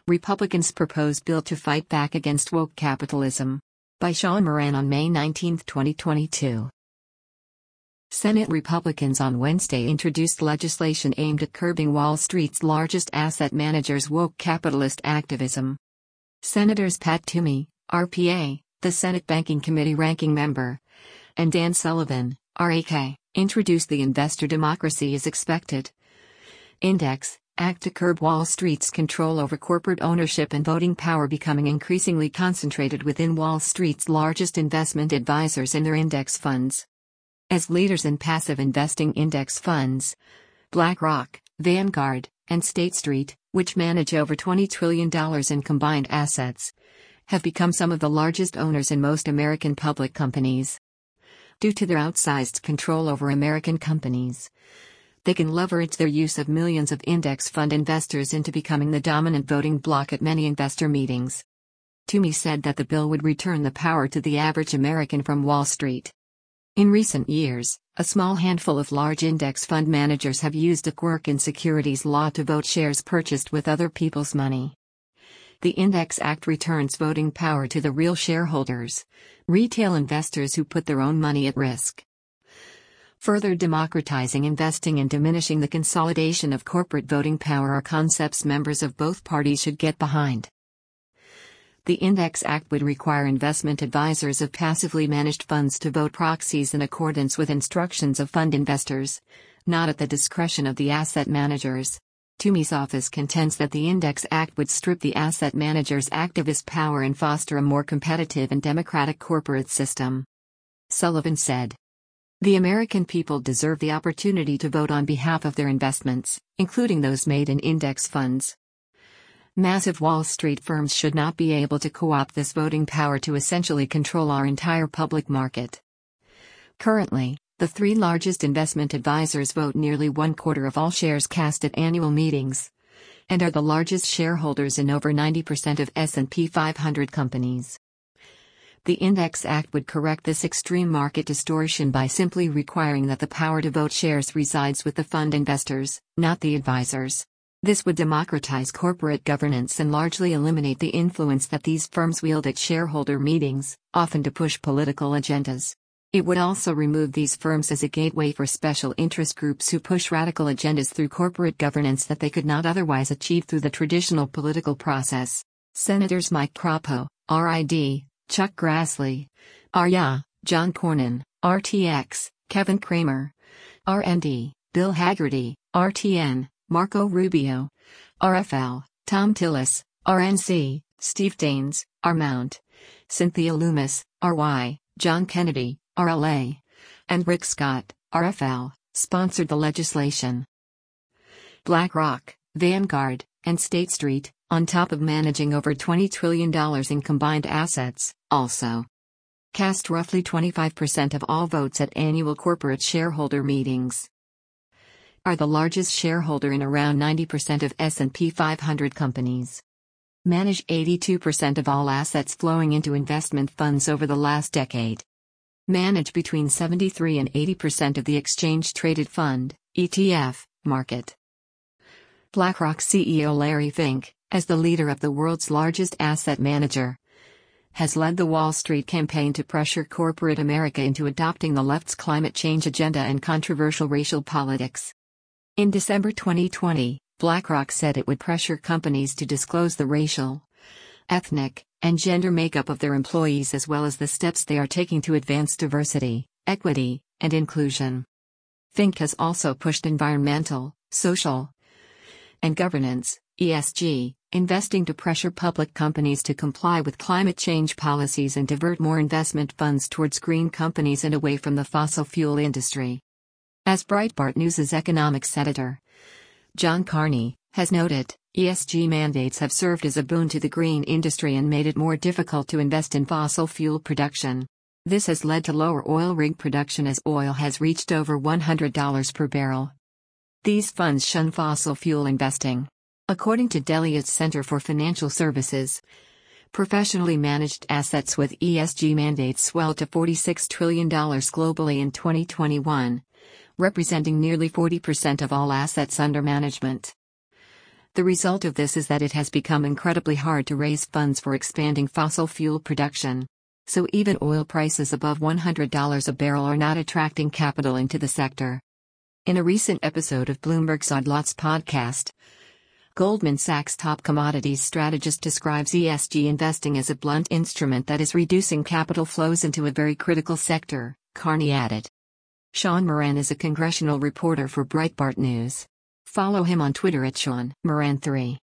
Republicans propose bill to fight back against woke capitalism. By Sean Moran on May 19, 2022. Senate Republicans on Wednesday introduced legislation aimed at curbing Wall Street's largest asset managers' woke capitalist activism. Senators Pat Toomey, RPA, the Senate Banking Committee ranking member, and Dan Sullivan, RAK, introduced the Investor Democracy as Expected Index Act to curb Wall Street's control over corporate ownership and voting power becoming increasingly concentrated within Wall Street's largest investment advisors and their index funds. As leaders in passive investing index funds, BlackRock, Vanguard, and State Street, which manage over $20 trillion in combined assets, have become some of the largest owners in most American public companies. Due to their outsized control over American companies, they can leverage their use of millions of index fund investors into becoming the dominant voting bloc at many investor meetings. Toomey said that the bill would return the power to the average American from Wall Street. In recent years, a small handful of large index fund managers have used a quirk in securities law to vote shares purchased with other people's money. The Index Act returns voting power to the real shareholders, retail investors who put their own money at risk. Further democratizing investing and diminishing the consolidation of corporate voting power are concepts members of both parties should get behind. The Index Act would require investment advisors of passively managed funds to vote proxies in accordance with instructions of fund investors, not at the discretion of the asset managers. Toomey's office contends that the Index Act would strip the asset managers' activist power and foster a more competitive and democratic corporate system. Sullivan said, "The American people deserve the opportunity to vote on behalf of their investments, including those made in index funds. Massive Wall Street firms should not be able to co-opt this voting power to essentially control our entire public market." Currently, the three largest investment advisors vote nearly 1/4 of all shares cast at annual meetings, and are the largest shareholders in over 90% of S&P 500 companies. The Index Act would correct this extreme market distortion by simply requiring that the power to vote shares resides with the fund investors, not the advisors. This would democratize corporate governance and largely eliminate the influence that these firms wield at shareholder meetings, often to push political agendas. It would also remove these firms as a gateway for special interest groups who push radical agendas through corporate governance that they could not otherwise achieve through the traditional political process. Senators Mike Crapo, RID, Chuck Grassley, RYA, John Cornyn, RTX, Kevin Cramer, RND, Bill Hagerty, RTN, Marco Rubio, RFL, Tom Tillis, RNC, Steve Daines, RMount, Cynthia Lummis, RY, John Kennedy, RLA, and Rick Scott, RFL, sponsored the legislation. BlackRock, Vanguard, and State Street, on top of managing over $20 trillion in combined assets, also cast roughly 25% of all votes at annual corporate shareholder meetings, are the largest shareholder in around 90% of S&P 500 companies, manage 82% of all assets flowing into investment funds over the last decade, manage between 73 and 80% of the exchange-traded fund, ETF, market. BlackRock CEO Larry Fink, as the leader of the world's largest asset manager, has led the Wall Street campaign to pressure corporate America into adopting the left's climate change agenda and controversial racial politics. In December 2020, BlackRock said it would pressure companies to disclose the racial, ethnic, and gender makeup of their employees as well as the steps they are taking to advance diversity, equity, and inclusion. Fink has also pushed environmental, social, and governance, ESG, investing to pressure public companies to comply with climate change policies and divert more investment funds towards green companies and away from the fossil fuel industry. As Breitbart News' economics editor, John Carney, has noted, ESG mandates have served as a boon to the green industry and made it more difficult to invest in fossil fuel production. This has led to lower oil rig production as oil has reached over $100 per barrel. These funds shun fossil fuel investing. According to Deloitte's Center for Financial Services, professionally managed assets with ESG mandates swelled to $46 trillion globally in 2021, representing nearly 40% of all assets under management. The result of this is that it has become incredibly hard to raise funds for expanding fossil fuel production. So even oil prices above $100 a barrel are not attracting capital into the sector. In a recent episode of Bloomberg's Odd Lots podcast, Goldman Sachs top commodities strategist describes ESG investing as a blunt instrument that is reducing capital flows into a very critical sector, Carney added. Sean Moran is a congressional reporter for Breitbart News. Follow him on Twitter at Sean Moran3.